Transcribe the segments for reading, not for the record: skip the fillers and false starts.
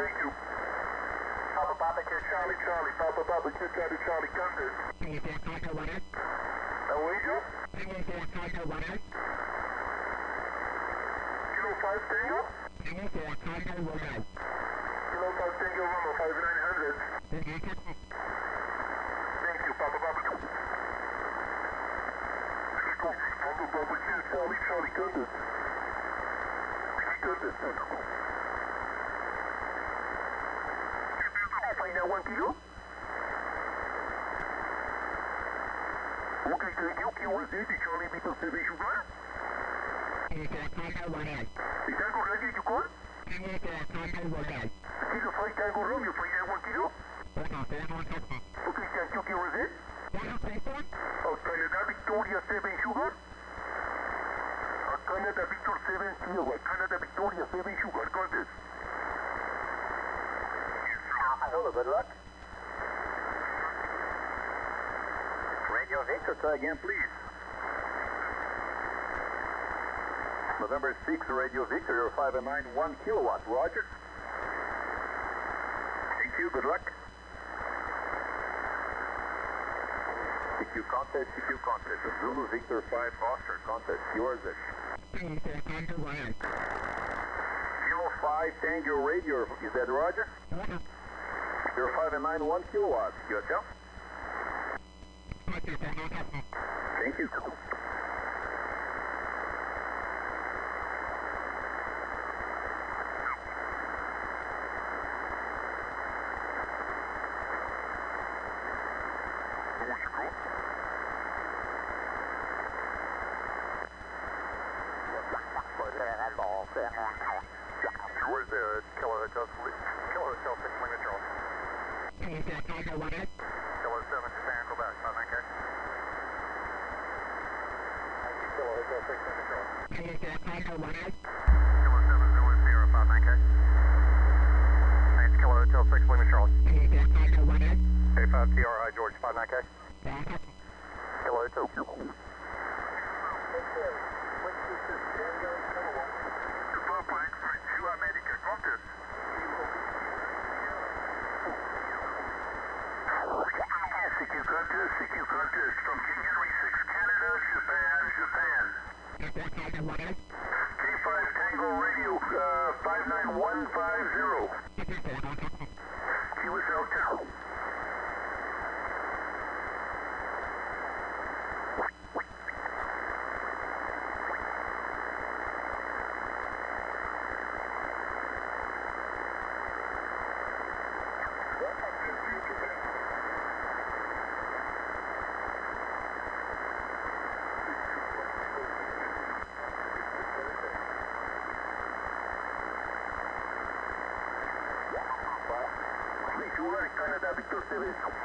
thank you. Papa Papa Kid Charlie Charlie, Papa Papa Kid Charlie Charlie, contest. How are you? Kilo 5 Tango? Kilo 5 Tango Romeo, 5900. Thank you, Papa Papa. Papa Papa Kid Charlie Charlie, contest. Contest. Find out 1 kilo? Okay, thank you. Q1 City, Charlie Beetle 7 Sugar. Is Tango ready to call? Kilo 5 Tango Romeo, find out 1 kilo? Okay, thank you. Q1 Z? Canada Victoria 7 Sugar. Canada Victor 7 Sierra. Canada Victoria 7 Sugar, contest. Hello, good luck. Radio Victor, try again, please. November 6, Radio Victor, you're 5 and 9, 1 kilowatt. Roger. Thank you, good luck. CQ contest, Zulu Victor 5 Oscar contest, yours is. Kilo 5 Tango Radio, is that Roger? You're 5 and 9, 1 kilowatt. Yourself? Thank you. Where's the Kilo Hotel 6 Lima Charles? Kilo 7 Japan, go back, 59K. Kilo Hotel 6 Lima Charles. Kilo 7 Zulu Sierra, 59K. Thanks, Kilo Hotel 6 Lima Charles. K5 TRI George, 59K. Kilo Hotel. America contest. CQ contest from King Henry 6 Canada, Japan. K5 Tango Radio, 59150. QSL Tower. Canada Victor 7.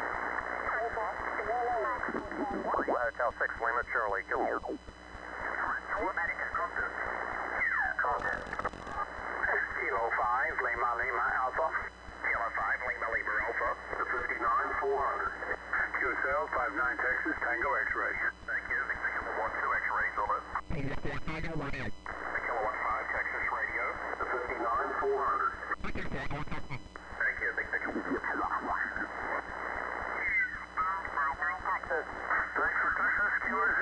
Hotel 6 Lima Charlie, go. America contest. Kilo 5 Lima Alpha. Kilo 5 Lima Alpha. 59-400. QSL 59 Texas Tango X-ray. Thank you. Kilo 1 2 X-rays, over. Kilo 1 5 Texas Radio. 59-400. Thank you. Thanks for Texas, QRZ.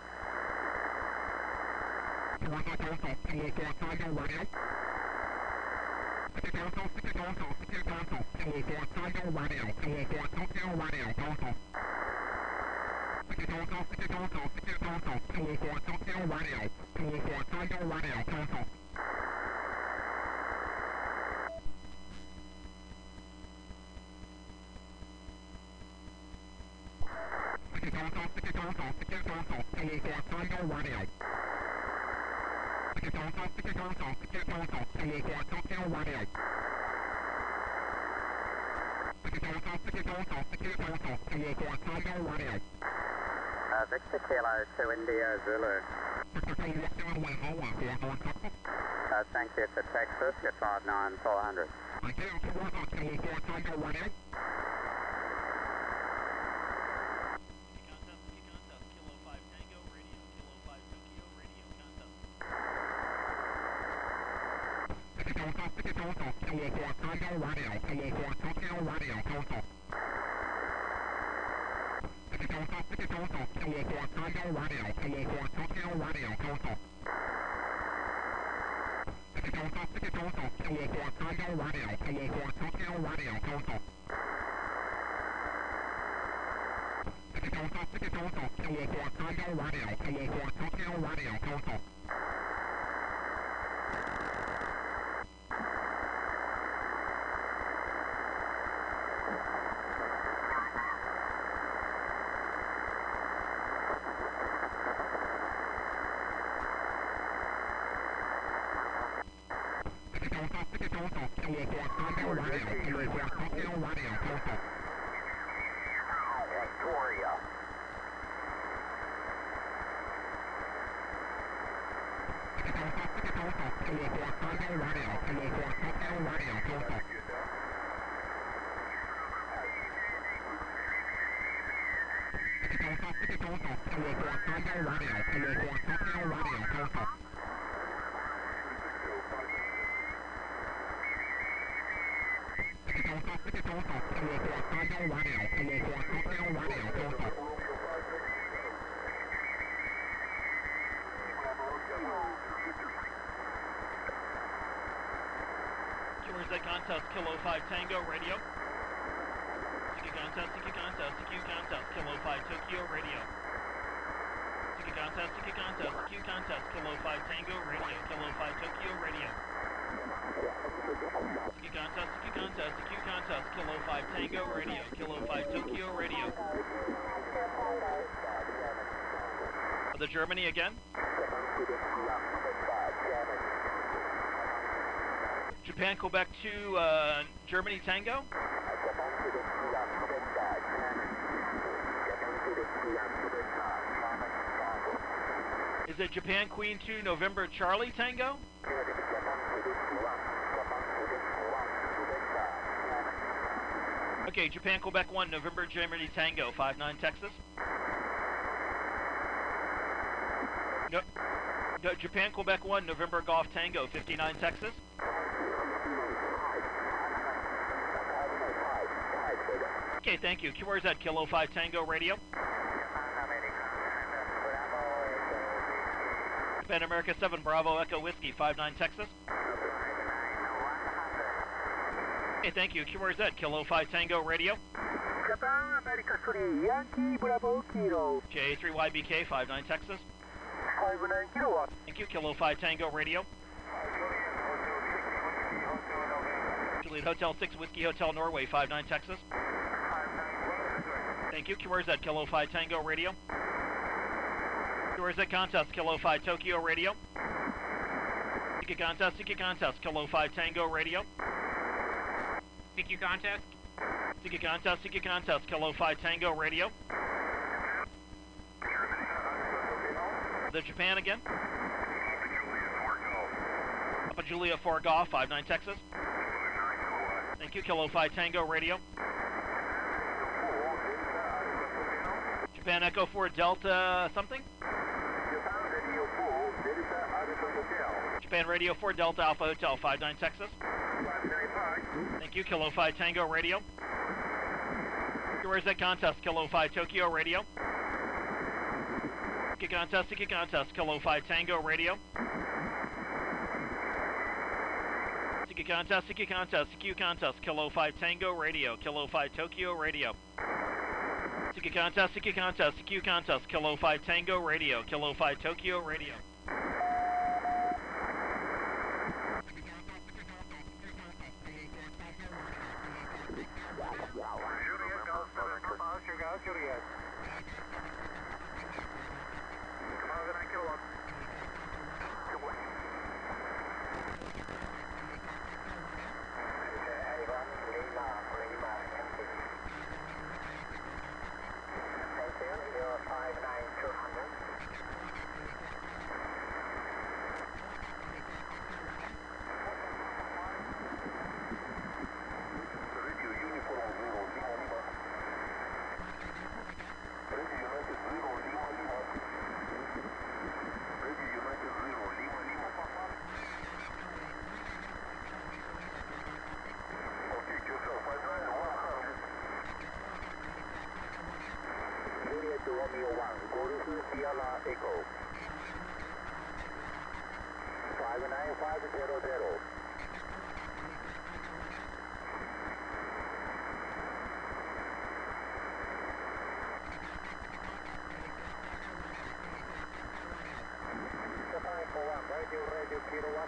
Victor Kilo to India Zulu. Thank you to Texas, you're 59400. Contest, Kilo 5 Tango, radio. Tiki Contest, CQ Contest, Kilo 5 Tokyo, radio. Tiki Contest, CQ Contest, Kilo 5 Tango, radio, Kilo 5 Tokyo, radio. Tiki Contest, CQ Contest, Kilo 5 Tango, radio, Kilo 5 Tokyo, radio. The Germany again. Japan, Quebec 2, Germany Tango. Is it Japan Queen 2, November Charlie Tango? Okay, Japan Quebec 1, November Germany Tango, 59 Texas. No, Japan Quebec 1, November Golf Tango, 59 Texas. Okay, thank you. QRZ, Kilo 5 Tango, radio. Japan America 7, Bravo Echo Whiskey, 59 Texas. Okay, thank you. QRZ, Kilo 5 Tango, radio. Japan America 3, Yankee Bravo Kilo. JA3YBK, 59 Texas. 59 Kilo. Thank you. Kilo 5 Tango, radio. Juliet Hotel 6, Whiskey Hotel Norway, 59 Texas. Thank you. QRZ, Kilo 5 Tango, radio. QRZ Contest, Kilo 5 Tokyo, radio. CQ Contest, Kilo 5 Tango, radio. CQ Contest. CQ Contest, Kilo 5 Tango, radio. The Japan again. Papa Julia 4 Golf, 59 Texas. Thank you. Kilo 5 Tango, radio. Japan Echo 4 Delta something? Japan Radio 4 Delta Alpha Hotel, 59 Texas. Thank you. Kilo 5 Tango, radio. Where's that contest? Kilo 5 Tokyo, radio. CQ Contest, Kilo 5 Tango, radio. CQ Contest, Kilo 5 Tango, radio. Kilo 5 Tokyo, radio. CQ Contest, Kilo 5 Tango, radio. Kilo 5 Tokyo, radio. Juliet. Golf Sierra Echo. 59500. Japan 41, radio kilowatt.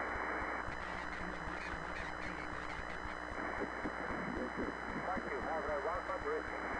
Thank you, have a 100.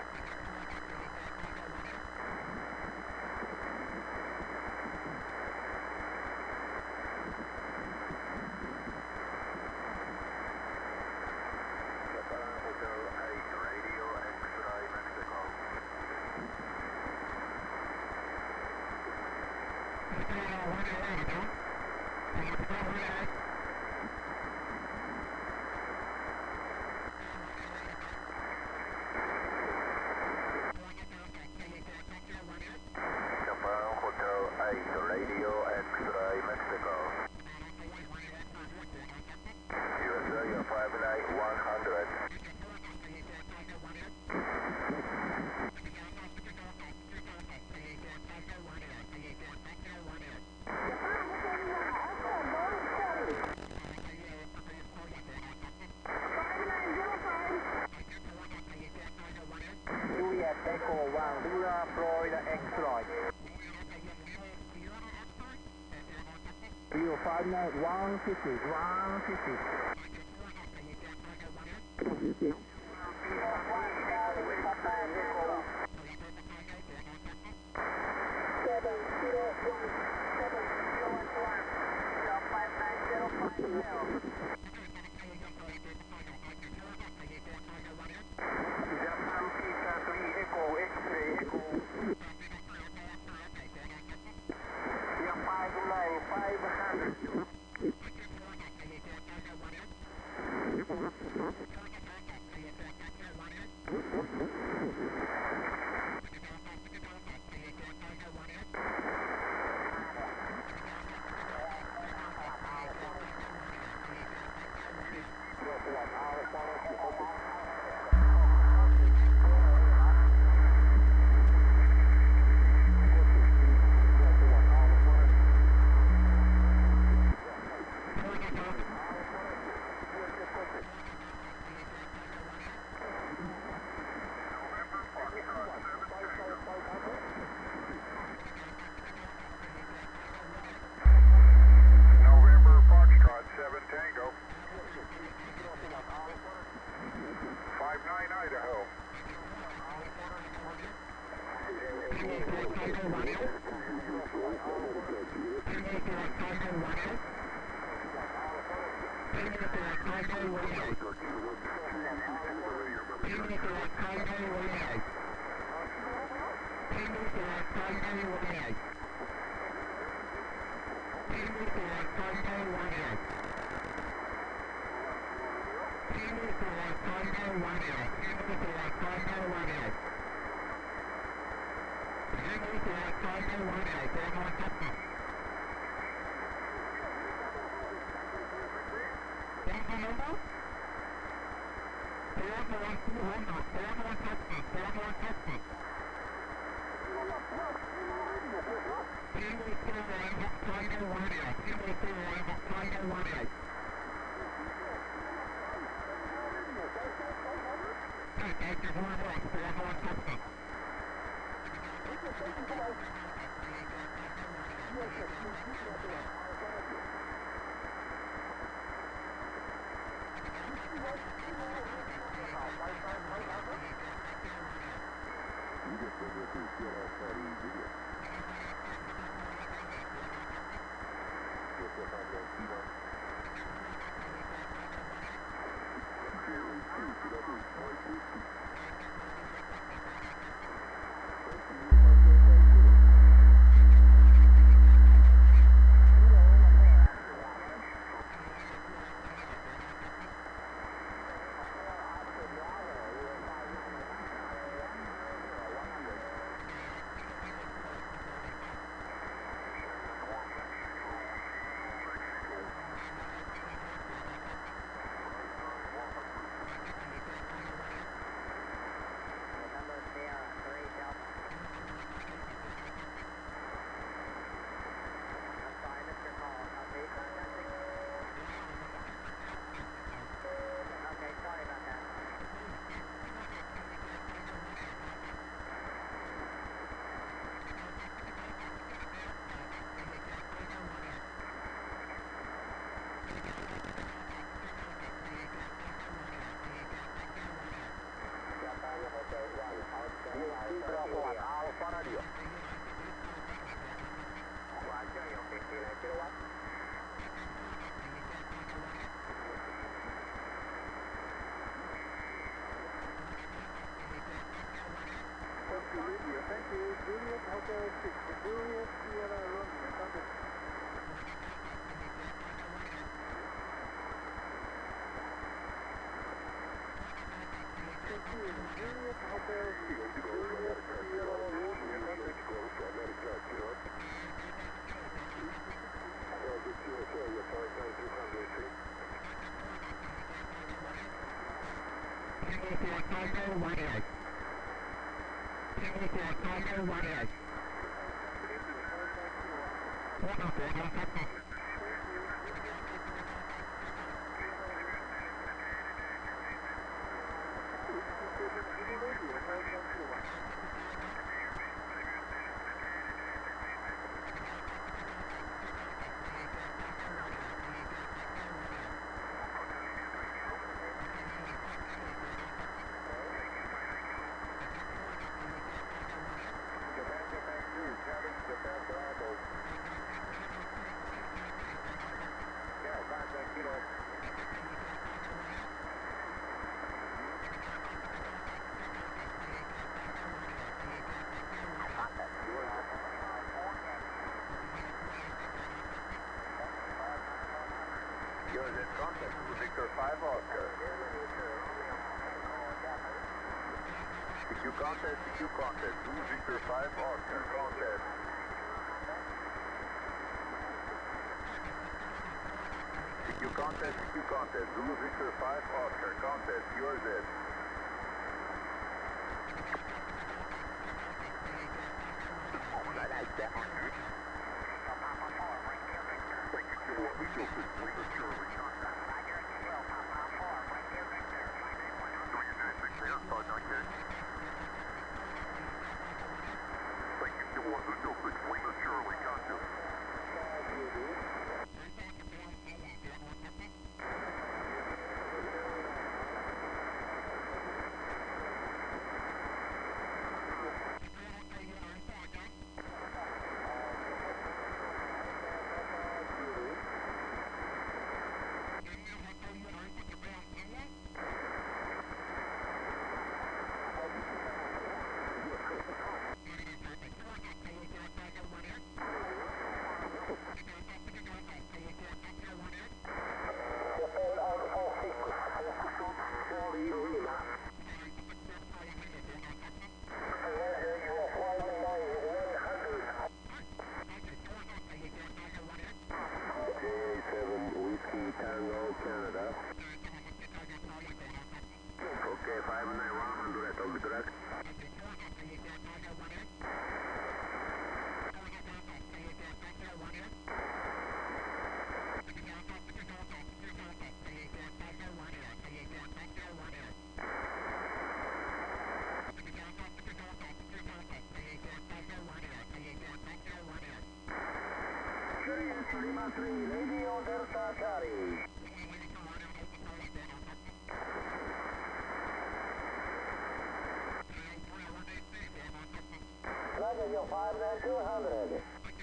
Echo 1, Lula, Florida, X-Roy. 059, 150, 150. Victor 5 Oscar. CQ contest, 2 Victor 5 Oscar, contest. CQ contest, Zulu Victor 5 Oscar, contest, yours is. I like that one. Canada. Okay, 59100, I'll be direct. Radio Delta Charlie. Roger, your 59200.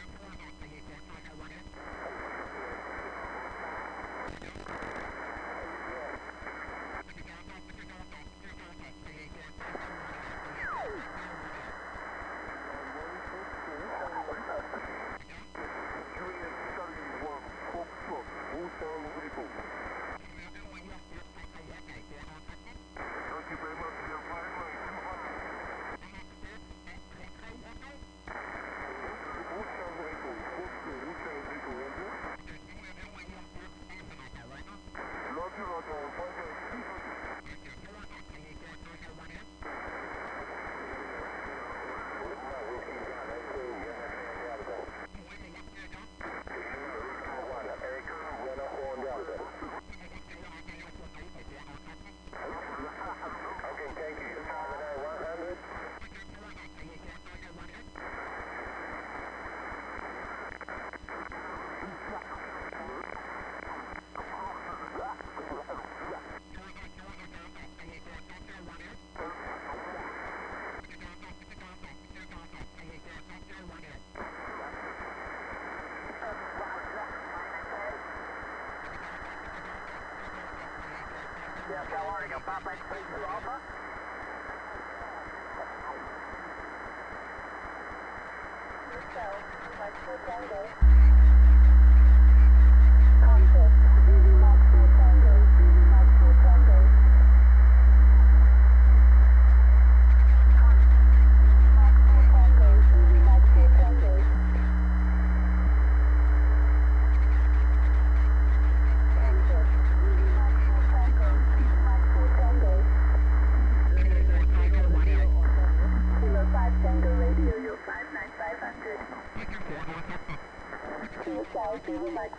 Yes, how are you? Papa X-Ray 2 Alpha?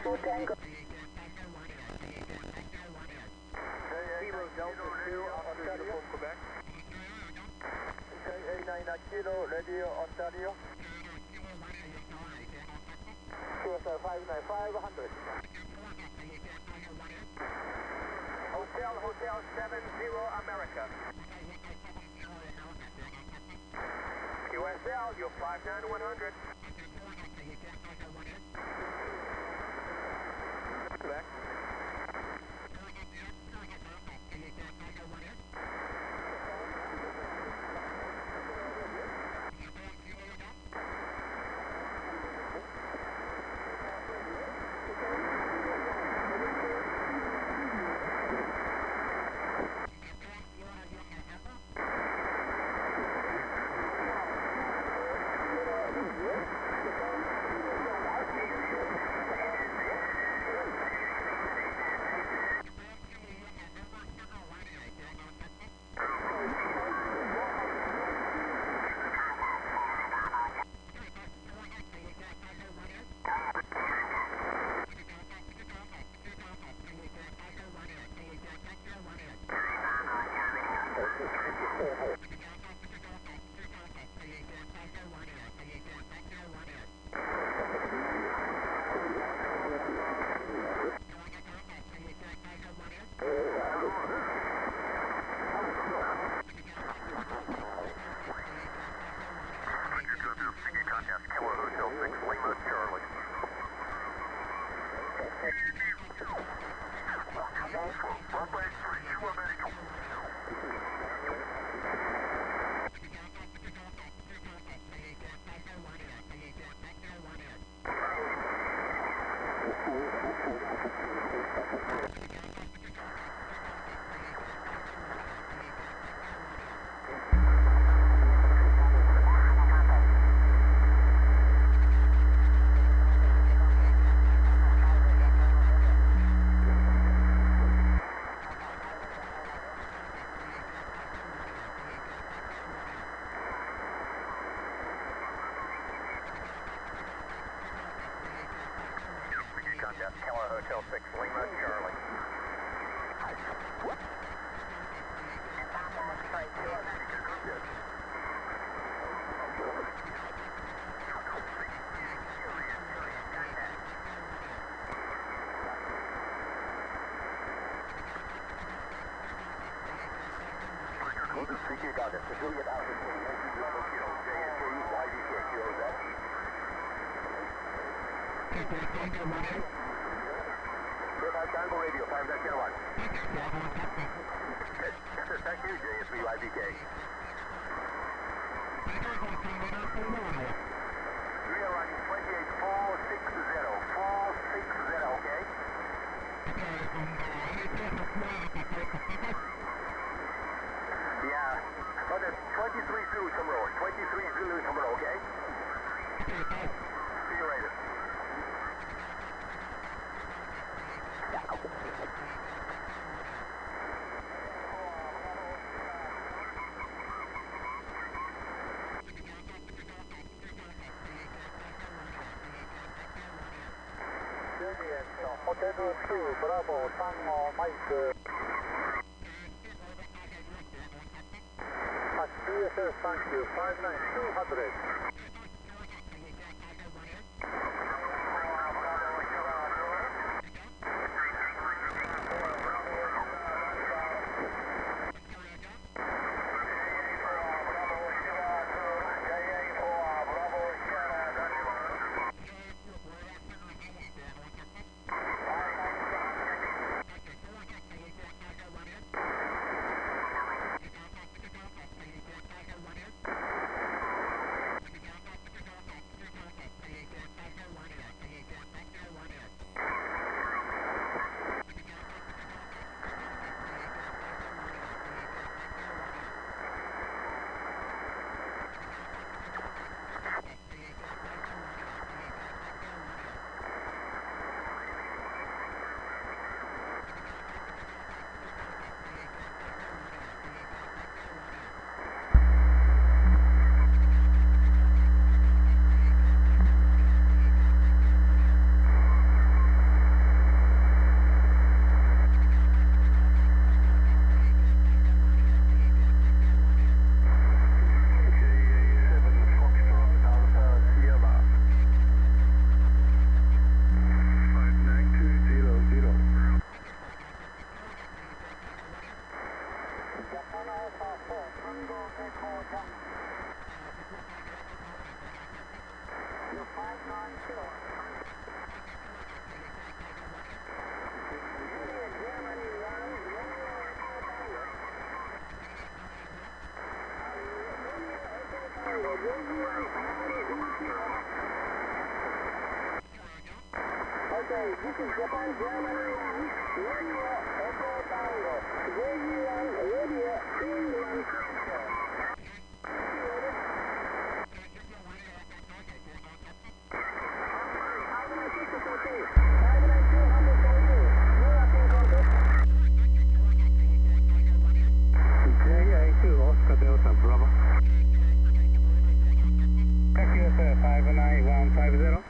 Tango. Kilo Delta 2, Oscar uniform Quebec. KA99 Kilo, Radio Ontario. QSL 595, 100. Hotel 70 America. QSL, you're 59100. Quebec. Keller Hotel 6 Lima, Charlie. Tango Radio, 5.1. Thank you, JSV YBK. We are running 28460, 460, okay? Yeah, but it's 23 Zulu tomorrow, 23 Zulu tomorrow, okay? See you later. Hotel 2, Bravo, Tango, Mike. CSS, thank you, 59200. Okay, this is Japan Germany 1, Radio Echo Tango, JG1 Radio England Center. JA2 Oscar Delta Bravo. QSL 59150.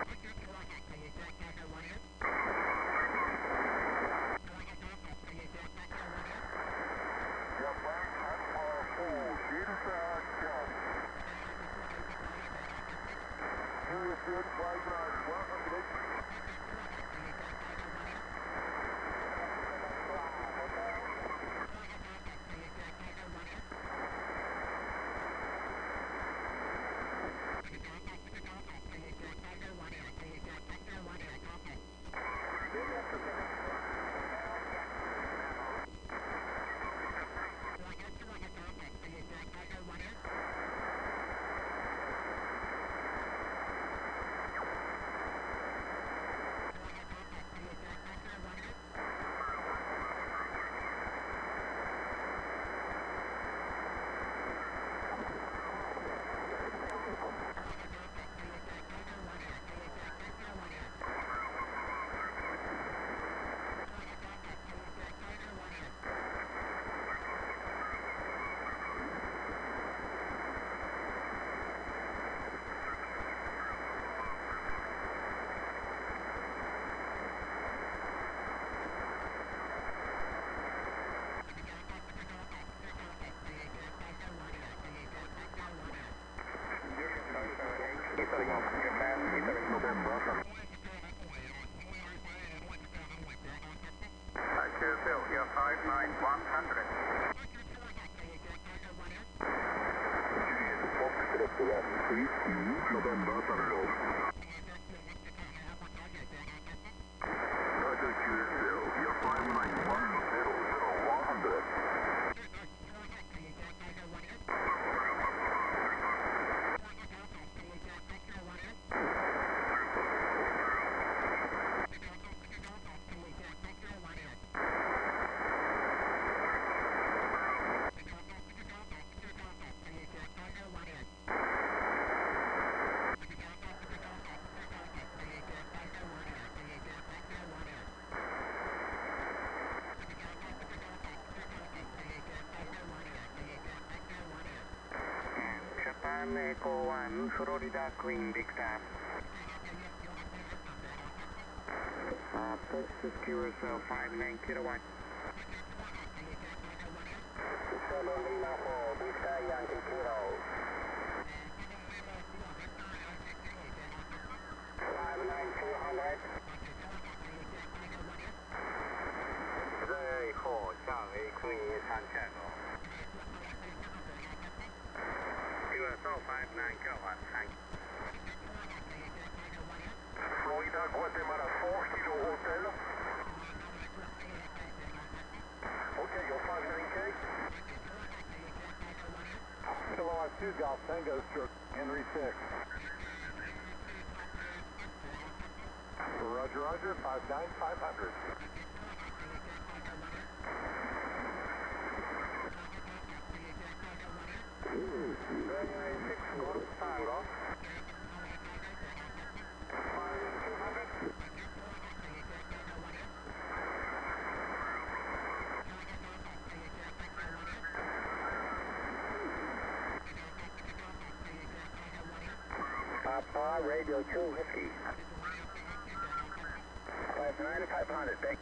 Philadelphia 59100. November Tango. Roger, Philadelphia 59100. Japan Echo 1, Florida Queen Victor. Post QSL 59 kilowatt. 7 Lima 4, Victor Yankee Kilo. 59200. Very 4, Charlie Queen Santiago. QSL 59 kilowatt, thank you. Florida, Guatemala 4, Kilo Hotel. Okay, your 59K. Kilowatt 2 Golf Tango stroke Henry 6. Roger, Roger, 59500. January 6 Golf Tango. 5200. Papa Radio 2 Whiskey. 59500, thank you.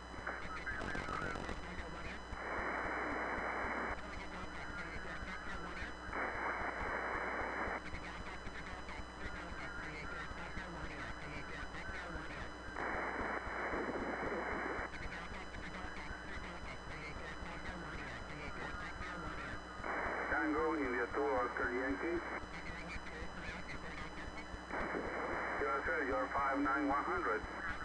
100.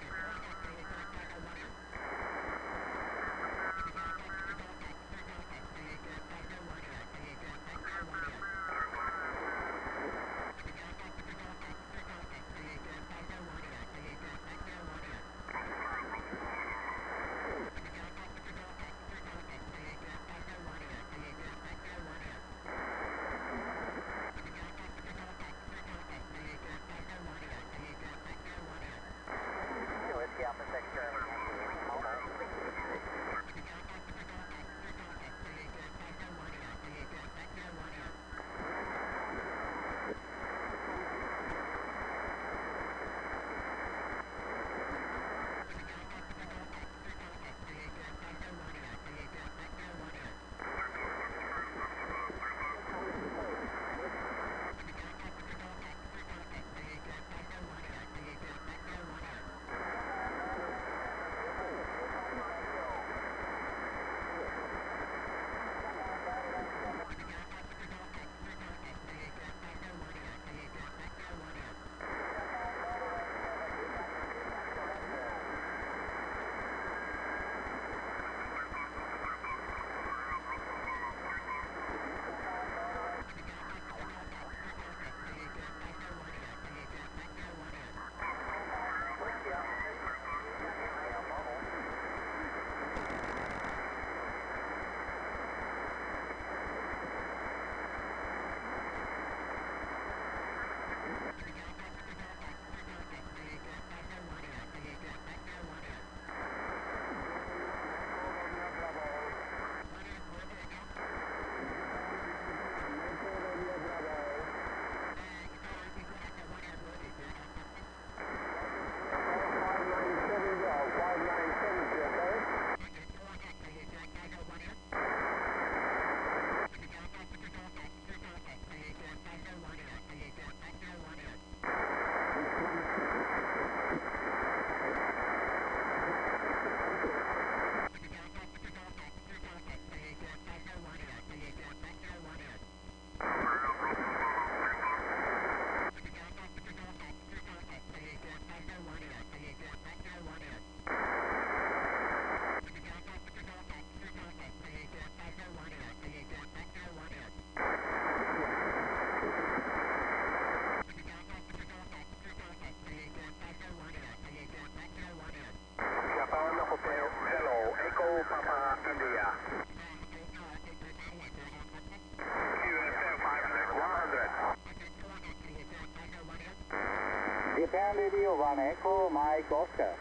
Japan Radio 1 Echo Mike Oscar.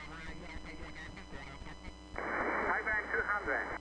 Taiwan 200.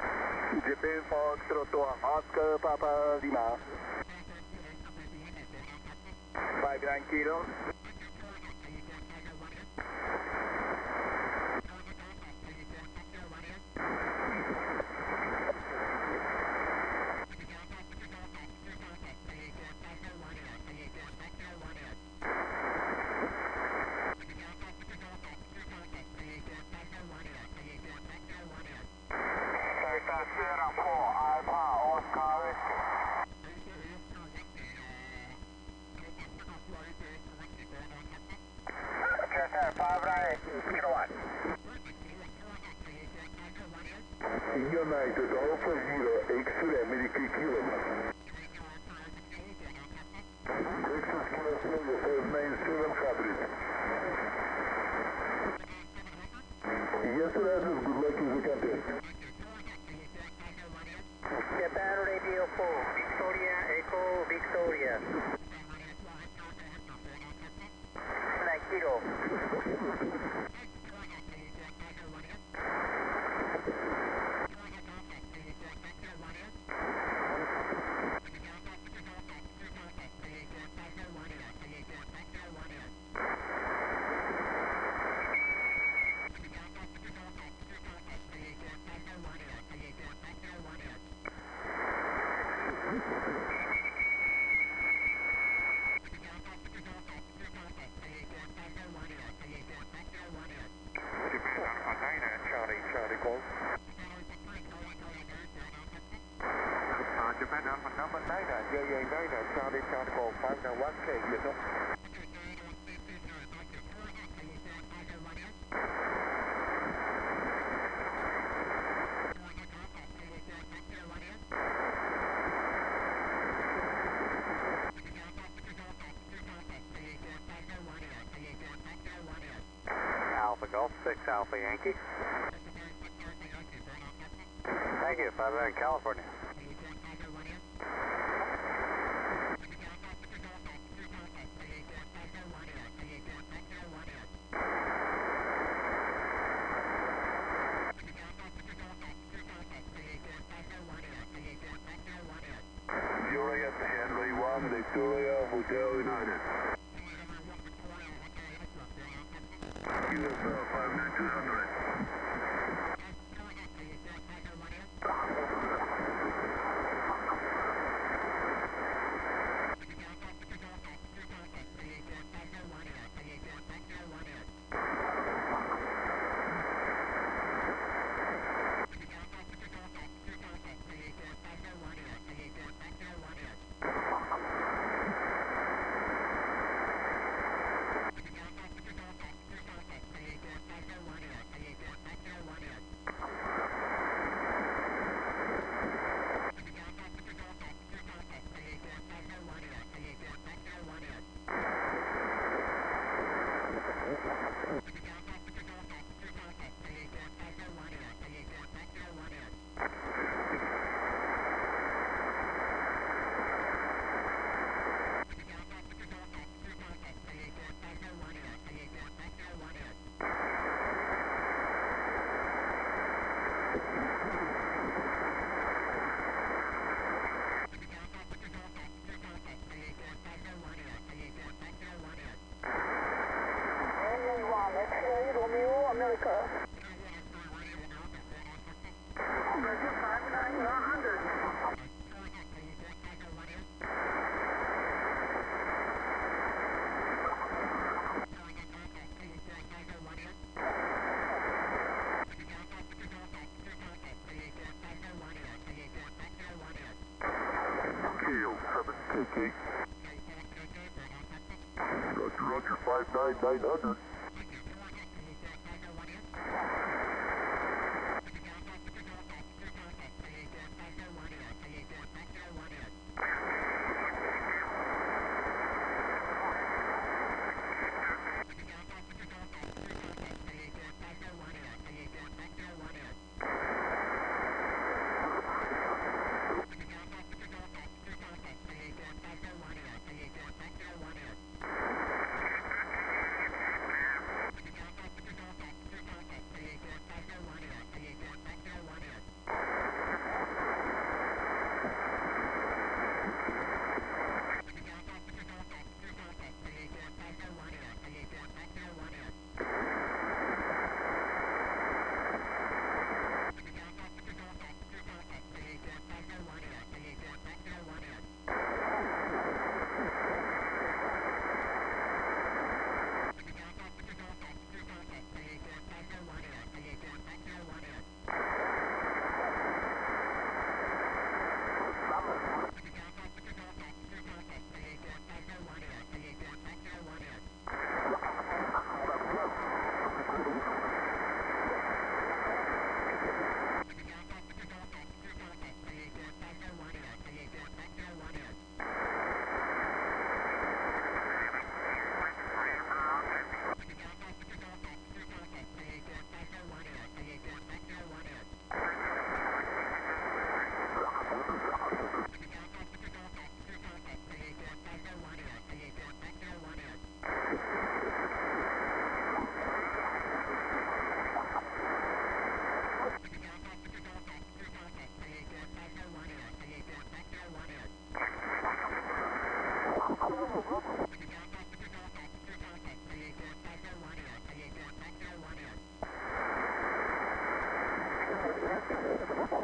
Japan Foxtrot to Oscar Papa Lima. 59 kilos. Sierra 4, Alpha, Oscar Whiskey. Chester 59 kilowatts. United Alpha Zero X-ray American Kilo. Texas Kilo Tango 597 hybrid. Yes sir, Adams, good luck in the contest. Japan Radio 4, Victoria Echo Victoria. 9 kilo. Japan Alpha number 9, JA 9, Charlie Charlie 591K, yes sir. Alpha Golf 6 Alpha Yankee. Thank you, 59 California. Juliet Henry 1, Victoria Hotel United. QSL 59200. Romeo America. Kilo 7 KK. Roger, 59900.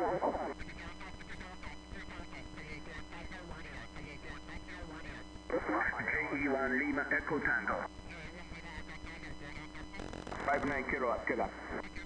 JE1 Lima Echo Tango. 59 kilowatt, get up.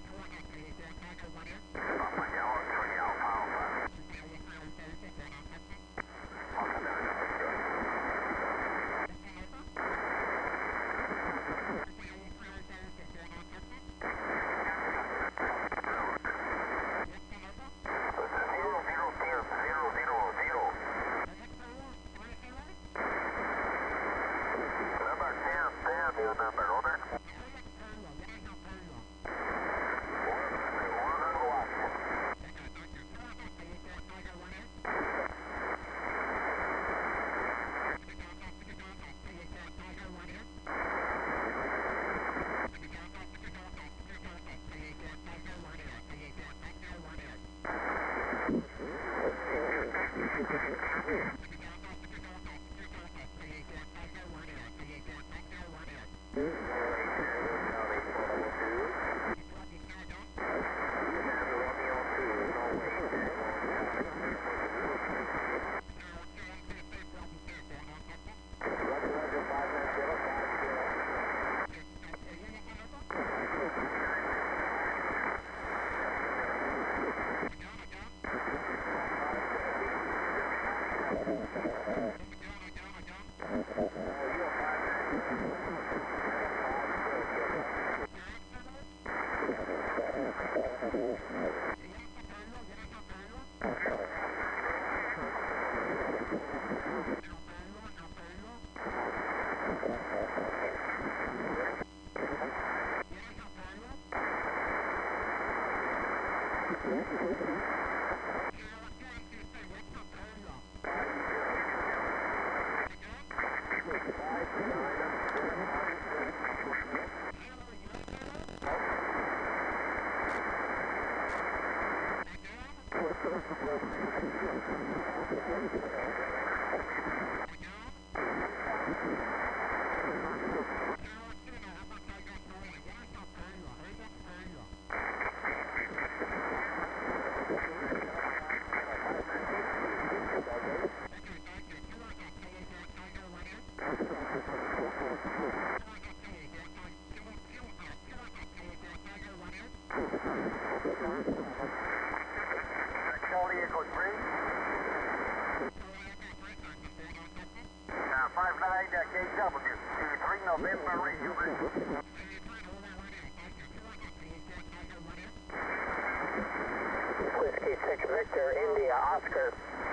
Whiskey 6 Victor, India, Oscar.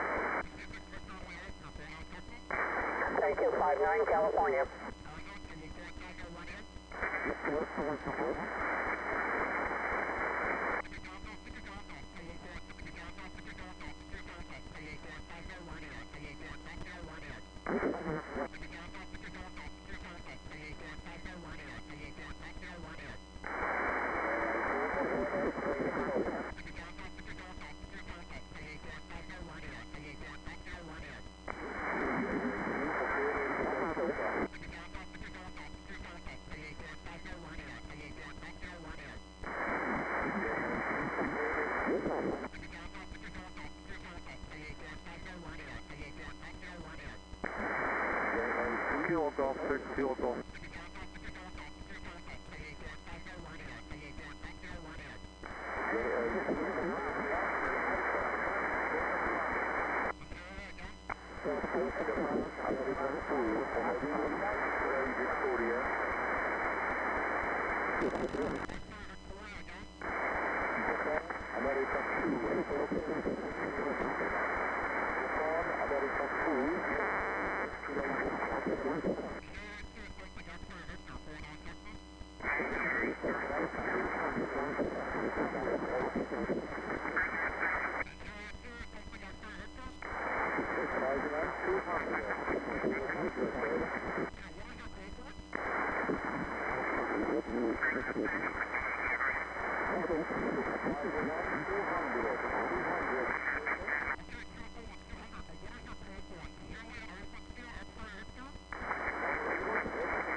Thank you, 59 California. Golf 6, Kilo Golf.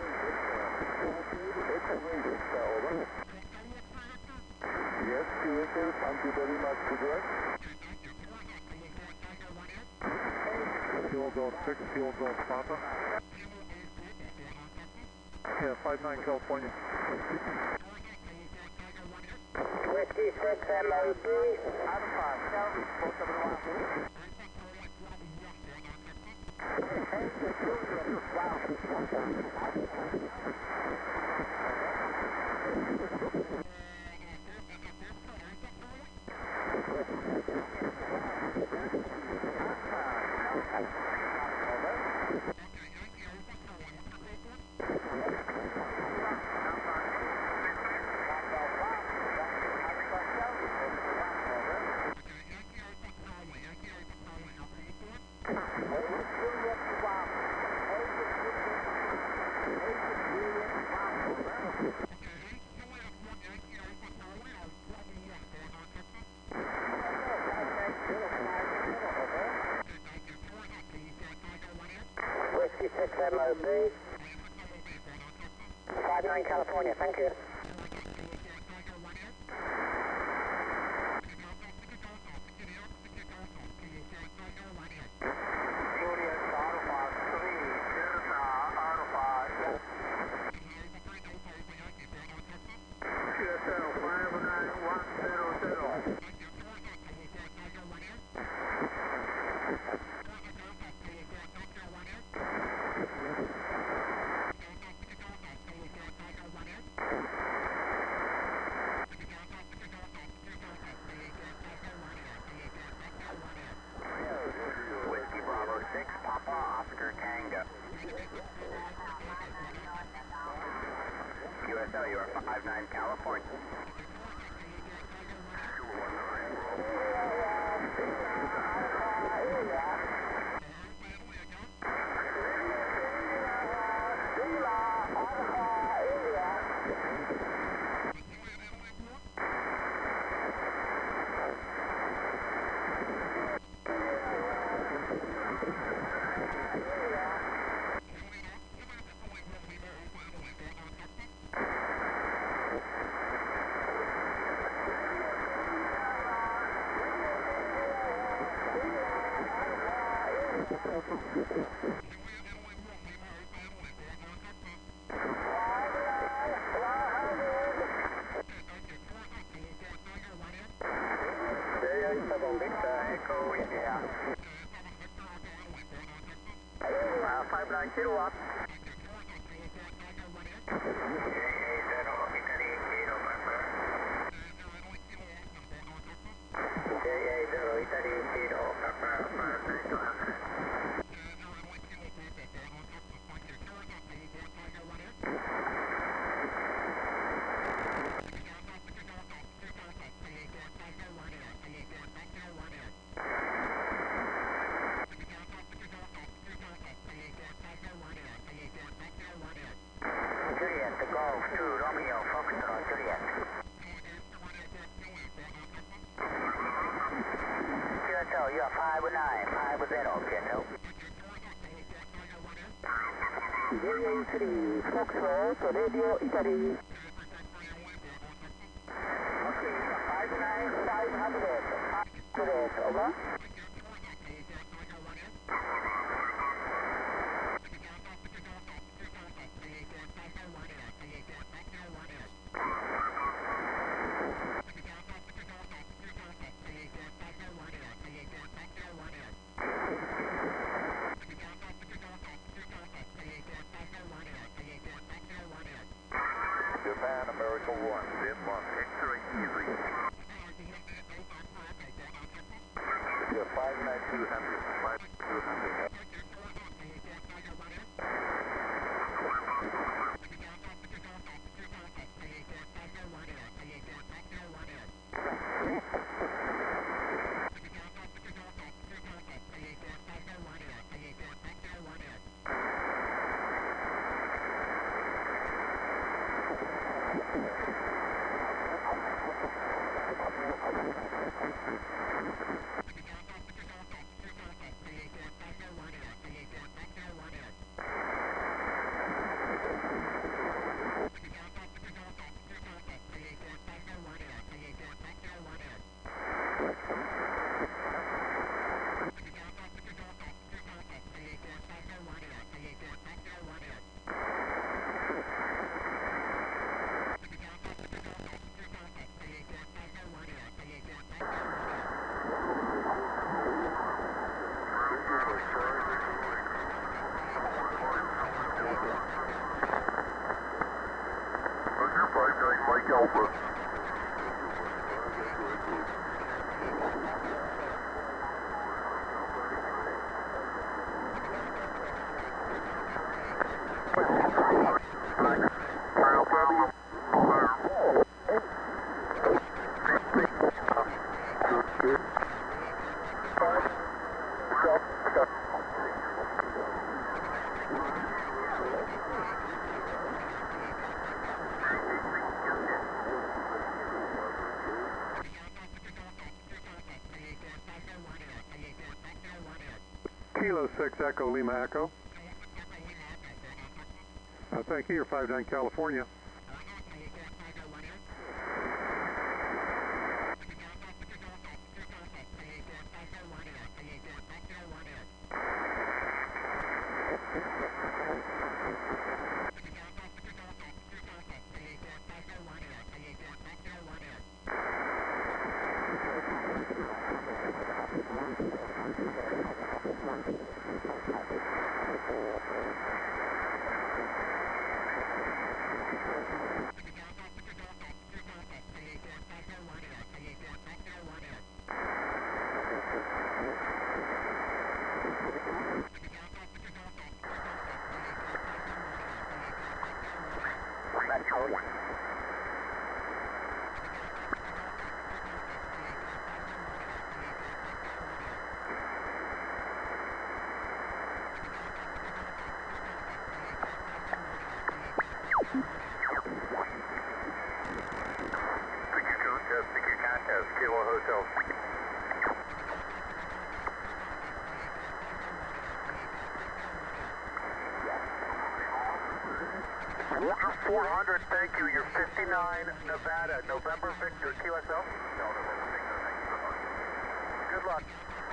Yes, Okay, thank you very much for that. Fuel zone 6, fuel zone Papa. Yeah, 59 California. Whiskey 6 MOB. Whiskey 6 MOB. 59 California, thank you. Juliet Alpha 3, Delta Alpha. QSL 59100. Whiskey Bravo 6, Papa Oscar Tango. QSL, you are 59 California. Echo India. 59 Kilo up. JA0 Italy Kilo, Papa 59. Juliet, the Golf 2, Romeo, Foxtrot, Juliet. QSL, you are 5950, QSL. JA3, Foxtrot, Radio Italy. Okay, 59500. Juliet, over. Japan, America 1, Denmark. X-ray easy. Yeah, 59200. 59200. Kilo 6 Echo Lima Echo. Thank you, you're 59 California. Kilo Hotel. Roger 400, thank you. You're 59 Nevada, November Victor, QSL. No, November Victor, thank you so much. Good luck.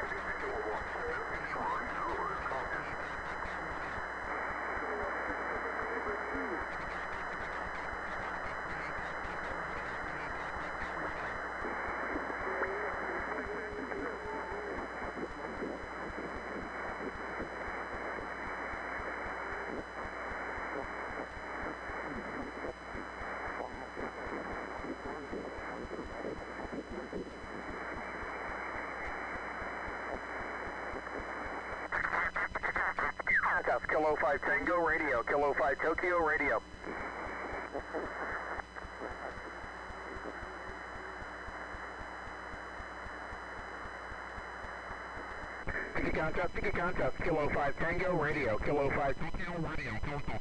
Kilo 5 Tango Radio, Kilo 5 Tokyo Radio. Sticky contest, Kilo 5 Tango Radio, Kilo 5 Tokyo Radio, Tokyo.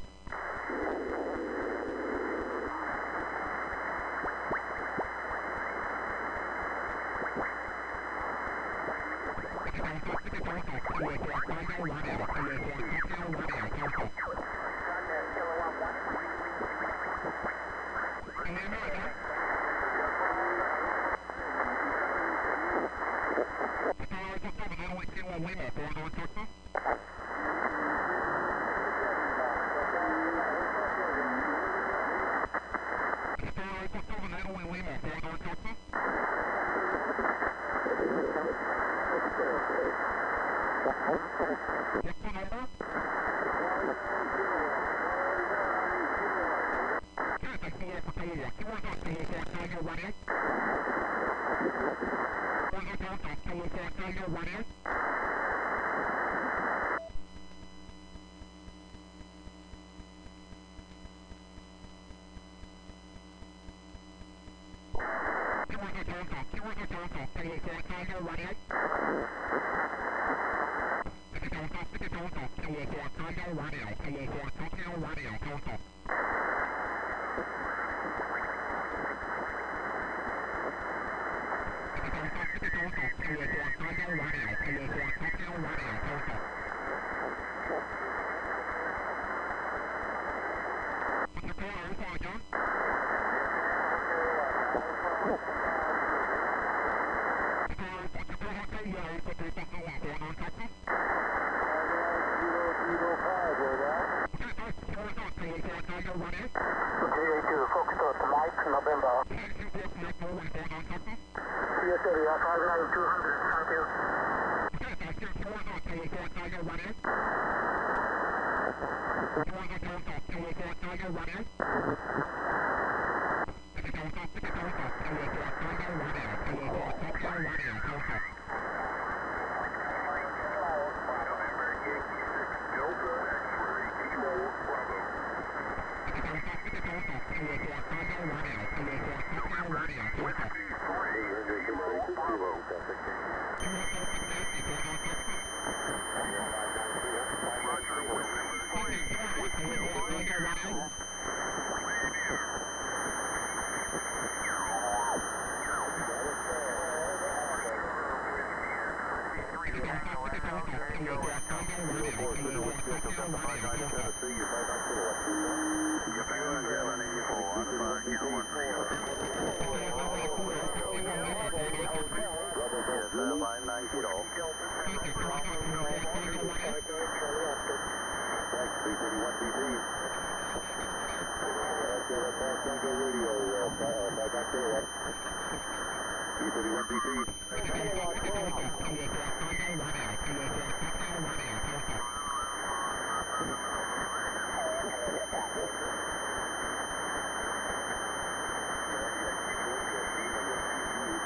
Tango,